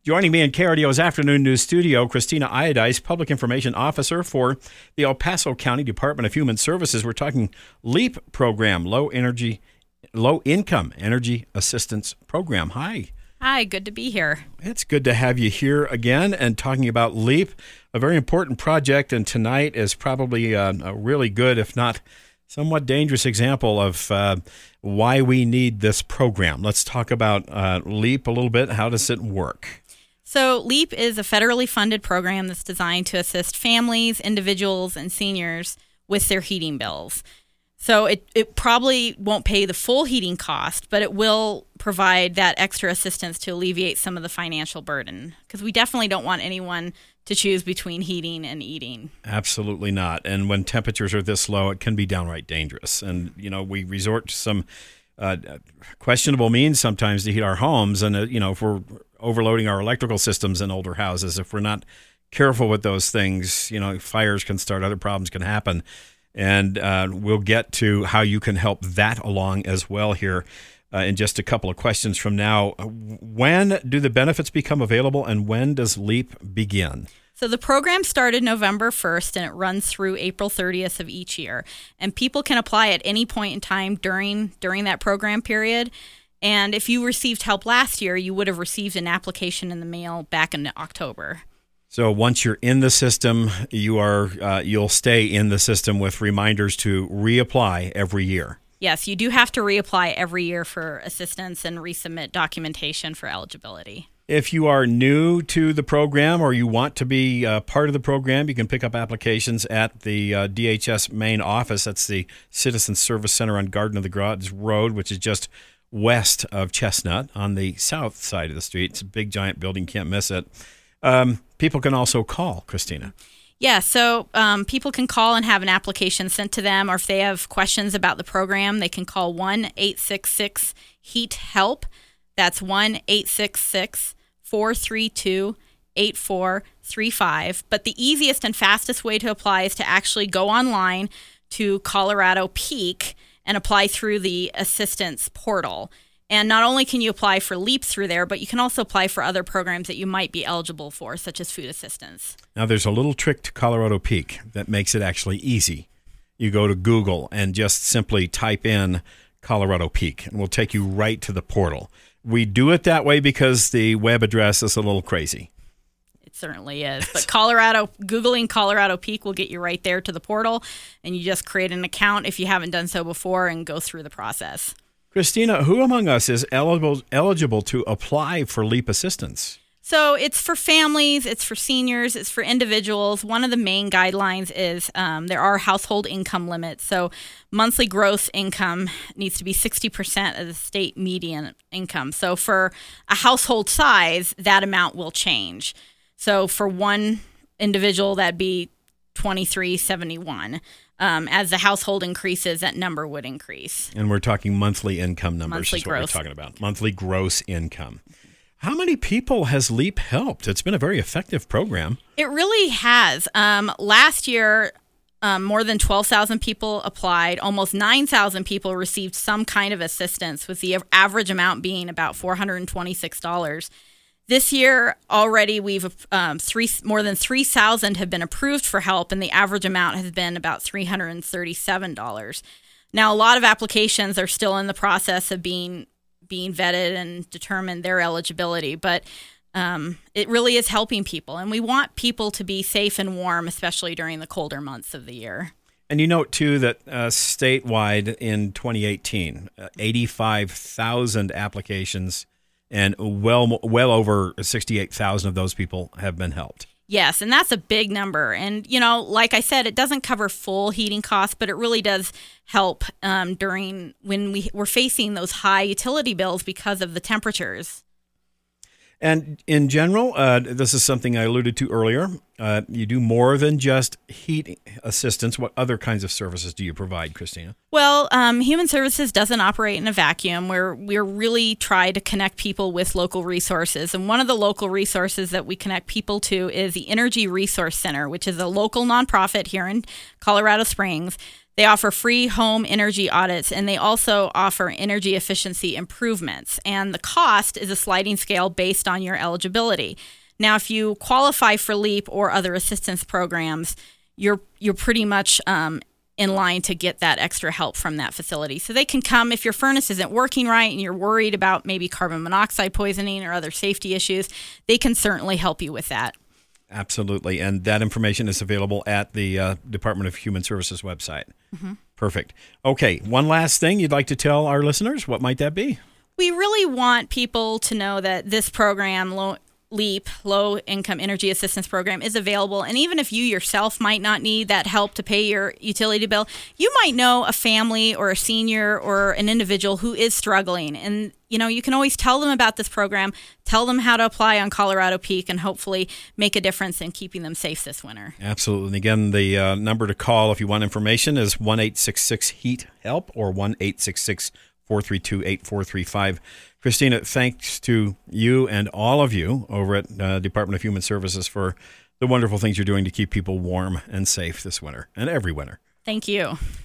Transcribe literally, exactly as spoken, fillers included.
Joining me in K R D O's Afternoon News Studio, Christina Iodice, Public Information Officer for the El Paso County Department of Human Services. We're talking LEAP program, Low Energy, Low Income Energy Assistance Program. Hi. Hi, good to be here. It's good to have you here again and talking about LEAP, a very important project, and tonight is probably a, a really good, if not somewhat dangerous example of uh, why we need this program. Let's talk about uh, LEAP a little bit. How does it work? So LEAP is a federally funded program that's designed to assist families, individuals, and seniors with their heating bills. So it, it probably won't pay the full heating cost, but it will provide that extra assistance to alleviate some of the financial burden, because we definitely don't want anyone to choose between heating and eating. Absolutely not. And when temperatures are this low, it can be downright dangerous. And, you know, we resort to some uh, questionable means sometimes to heat our homes. And, uh, you know, if we're overloading our electrical systems in older houses, if we're not careful with those things, you know, fires can start, other problems can happen. And uh, we'll get to how you can help that along as well here uh, in just a couple of questions from now. When do the benefits become available, and when does LEAP begin? So the program started November first, and it runs through April thirtieth of each year. And people can apply at any point in time during during that program period. And if you received help last year, you would have received an application in the mail back in October. So once you're in the system, you are uh, you'll stay in the system with reminders to reapply every year. Yes, you do have to reapply every year for assistance and resubmit documentation for eligibility. If you are new to the program or you want to be uh, part of the program, you can pick up applications at the uh, D H S main office. That's the Citizen Service Center on Garden of the Gods Road, which is just west of Chestnut on the south side of the street. It's a big, giant building. Can't miss it. Um, people can also call, Christina. Yeah, so um, people can call and have an application sent to them, or if they have questions about the program, they can call one eight six six HEAT HELP. That's one eight six six four three two eight four three five. But the easiest and fastest way to apply is to actually go online to Colorado Peak and apply through the assistance portal. And not only can you apply for LEAP through there, but you can also apply for other programs that you might be eligible for, such as food assistance. Now, there's a little trick to Colorado Peak that makes it actually easy. You go to Google and just simply type in Colorado Peak, and we'll take you right to the portal. We do it that way because the web address is a little crazy. It certainly is. But Colorado, Googling Colorado Peak will get you right there to the portal, and you just create an account if you haven't done so before and go through the process. Christina, who among us is eligible eligible to apply for LEAP assistance? So it's for families, it's for seniors, it's for individuals. One of the main guidelines is um, there are household income limits. So monthly gross income needs to be sixty percent of the state median income. So for a household size, that amount will change. So for one individual, that'd be twenty-three seventy-one. Um, as the household increases, that number would increase. And we're talking monthly income numbers monthly is what gross. We're talking about. Monthly gross income. How many people has LEAP helped? It's been a very effective program. It really has. Um, last year, um, more than twelve thousand people applied. Almost nine thousand people received some kind of assistance, with the average amount being about four hundred twenty-six dollars. This year already, we've um, three more than three thousand have been approved for help, and the average amount has been about three hundred thirty-seven dollars. Now, a lot of applications are still in the process of being being vetted and determine their eligibility, but um, it really is helping people, and we want people to be safe and warm, especially during the colder months of the year. And you note, too, that uh, statewide in twenty eighteen, uh, eighty-five thousand applications, and well well over sixty-eight thousand of those people have been helped. Yes, and that's a big number. And, you know, like I said, it doesn't cover full heating costs, but it really does help um, during when we, we're facing those high utility bills because of the temperatures. And in general, uh, this is something I alluded to earlier. Uh, you do more than just heat assistance. What other kinds of services do you provide, Christina? Well, um, Human Services doesn't operate in a vacuum. We're we're really try to connect people with local resources. And one of the local resources that we connect people to is the Energy Resource Center, which is a local nonprofit here in Colorado Springs They offer free home energy audits, and they also offer energy efficiency improvements. And the cost is a sliding scale based on your eligibility. Now, if you qualify for LEAP or other assistance programs, you're you're pretty much um, in line to get that extra help from that facility. So they can come if your furnace isn't working right and you're worried about maybe carbon monoxide poisoning or other safety issues, they can certainly help you with that. Absolutely. And that information is available at the uh, Department of Human Services website. Mm-hmm. Perfect. Okay, one last thing you'd like to tell our listeners. What might that be? We really want people to know that this program, low, LEAP, Low Income Energy Assistance Program, is available. And even if you yourself might not need that help to pay your utility bill, you might know a family or a senior or an individual who is struggling. And, you know, you can always tell them about this program, tell them how to apply on Colorado Peak, and hopefully make a difference in keeping them safe this winter. Absolutely. And again, the uh, number to call if you want information is one eight six six heat help or one eight six six four three two eight four three five. Christina, thanks to you and all of you over at uh, Department of Human Services for the wonderful things you're doing to keep people warm and safe this winter and every winter. Thank you.